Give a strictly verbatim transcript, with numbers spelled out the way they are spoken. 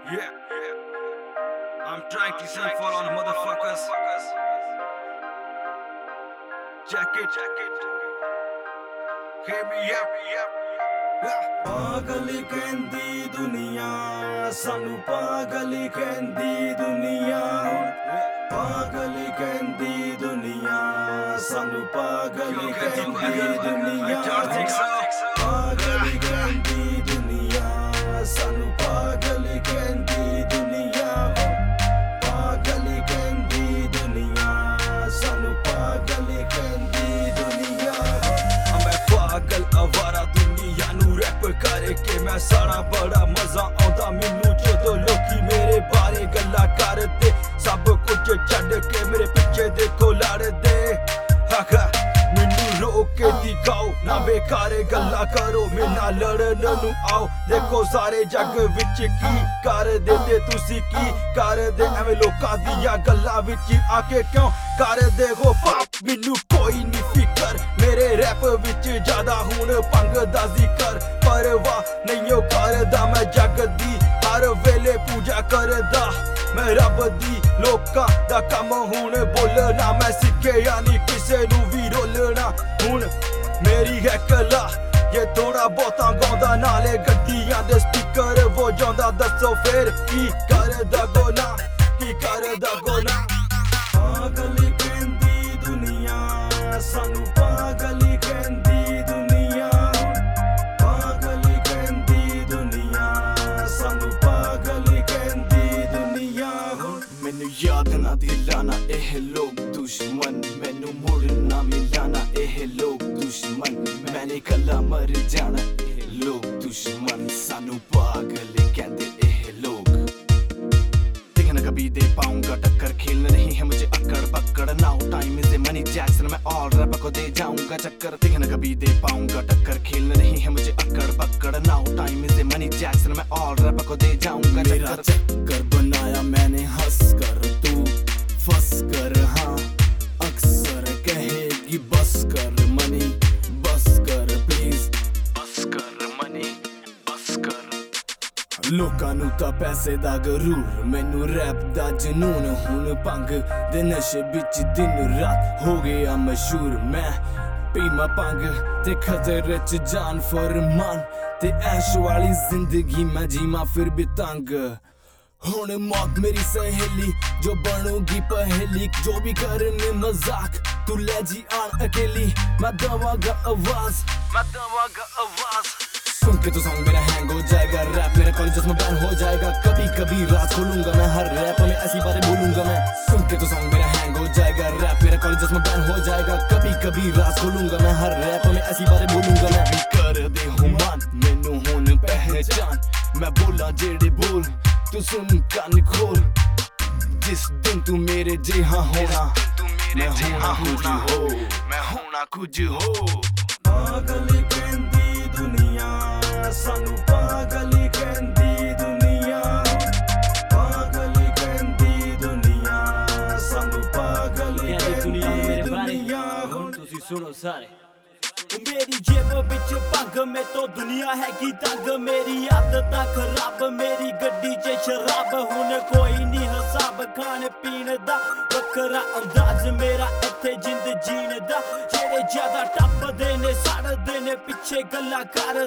Yeah, I'm trying to sing for all the motherfuckers. Check it, hear me up. पागल कहंदी दुनिया सानू पागल कहंदी दुनिया पागल कहंदी दुनिया सानू पागल कहंदी दुनिया पागल कहंदी दुनिया सानू पागल कहंदी दुनिया पागल कहंदी दुनिया सानू पागल कहंदी दुनिया मैं पागल आवारा रैप करके मैं सारा बड़ा मजा आंदा मैनू जदों लोकी मेरे बारे गल्लां करदे सब कुछ छड्ड के मेरे पिछे देखो लड़दे मैनू रोक के दिखाओ ना बेकार गल्लां करो मेरे नाल लड़न नू आओ देखो सारे जग विच की करदे ते तुसी की करदे एवें लोकां दियां गल्लां विच आके क्यों करदे हो पाप मैनू कोई नहीं फिकर मेरे रैप विच ज्यादा हुण भंग दा जिकर परवाह नहीं करदा मैं जग दी हर वेले पूजा करदा मैं रब दी लोकां दा कम हुण बोलना मैं सिक्खिया नहीं किसे नू भी रोलना हुण मेरी है कला ये थोड़ा बहुता गाउंदा नाले गड्डियां दे स्पीकर वजाउंदा दसो फिर की करदा गोना की करदा गोना पागल कहंदी दुनिया सानू पागल कहंदी दुनिया पागल कहंदी दुनिया सानू पागल कहंदी दुनिया मैनू याद ना दिलाना एह लोग दुश्मन मैनू मुड़ ना मिलाना एह लोग दुश्मन मैंने कल्ला मर जाना एह लोग दुश्मन सानू पागल कहंदे एह लोग देखना कभी दे पाऊंगा टक्कर खेलना नहीं है मुझे अकड़ पकड़ now time is money Jackson मैं ऑल रैप को दे जाऊंगा चक्कर देखना कभी दे पाऊंगा टक्कर खेलना नहीं है मुझे अकड़ पकड़ now time is money Jackson मैं ऑल रैप को दे जाऊंगा चक्कर चक्कर बनाया मैंने हंस कर तू फंस कर हाँ अक्सर कहेगी बस कर मनी बस कर प्लीज बस कर मनी बस कर लोकां नू तां पैसे दा गरूर मैनू रैप दा जनून हुण भंग दे नशे बिच दिन रात हो गया मशहूर मैं पीमा भंग ते खतरे च जान फरमान ते ऐश वाली जिंदगी मैं जीमा फिर भी तंग हुण मौत मेरी सहेली जो बनूगी पहेली जो भी करने मजाक तू ले जी आन अकेली मैं दवागा आवाज मैं दवागा आवाज सुन के तो सॉन्ग मेरा हैंग हो जाएगा रैप मेरे कॉलेजेस में बैन हो जाएगा कभी कभी रात खोलूंगा मैं हर रैप में ऐसी बातें बोलूंगा मैं सुन के तो सॉन्ग मेरा हैंग हो जाएगा रैप मेरे कॉलेजेस में बैन हो जाएगा कभी कभी रात खोलूंगा मैं हर रैप में ऐसी बातें बोलूंगा मैं कर दे हुमान मैनू हुण पहचान मैं बोला जेड़े बोल तू सुन कान खोल जिस दिन तू मेरे जिहा होना मैं होना कुछ हो मैं होना कुछ हो पागल कहंदी दुनिया सानू पागल कहंदी दुनिया पागल कहंदी दुनिया सानू पागल कहंदी दुनिया तुसी सुनो सारे मेरी जेब बिच भंग में तो दुनिया हैगी तंग मेरी आदत खराब मेरी गड्डी च शराब हुण कोई नहीं हिसाब खाने पीने दा वखरा अंदाज मेरा इत्थे जिंद जीने दा जेड़े ज्यादा टप्पदे ने सड़दे ने पिछे गल्लां कर